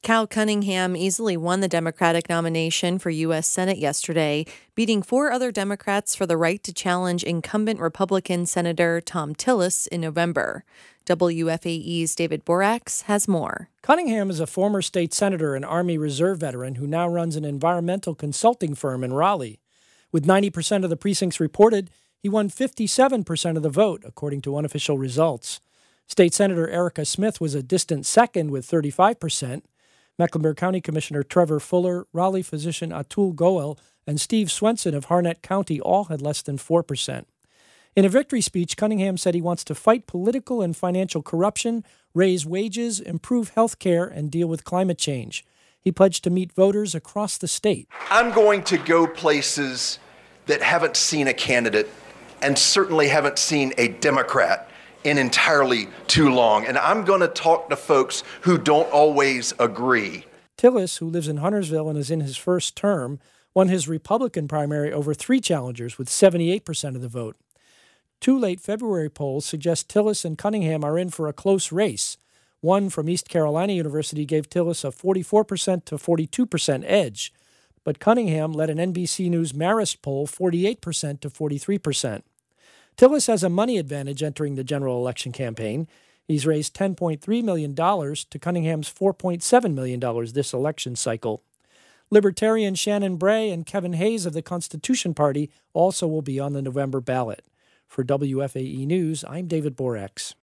Cal Cunningham easily won the Democratic nomination for U.S. Senate yesterday, beating 4 other Democrats for the right to challenge incumbent Republican Senator Thom Tillis in November. WFAE's David Borax has more. Cunningham is a former state senator and Army Reserve veteran who now runs an environmental consulting firm in Raleigh. With 90% of the precincts reported, he won 57% of the vote, according to unofficial results. State Senator Erica Smith was a distant second with 35%. Mecklenburg County Commissioner Trevor Fuller, Raleigh physician Atul Goel, and Steve Swenson of Harnett County all had less than 4%. In a victory speech, Cunningham said he wants to fight political and financial corruption, raise wages, improve health care, and deal with climate change. He pledged to meet voters across the state. I'm going to go places that haven't seen a candidate and certainly haven't seen a Democrat in entirely too long. And I'm going to talk to folks who don't always agree. Tillis, who lives in Huntersville and is in his first term, won his Republican primary over 3 challengers with 78% of the vote. 2 late February polls suggest Tillis and Cunningham are in for a close race. One from East Carolina University gave Tillis a 44% to 42% edge, but Cunningham led an NBC News Marist poll 48% to 43%. Tillis has a money advantage entering the general election campaign. He's raised $10.3 million to Cunningham's $4.7 million this election cycle. Libertarian Shannon Bray and Kevin Hayes of the Constitution Party also will be on the November ballot. For WFAE News, I'm David Borax.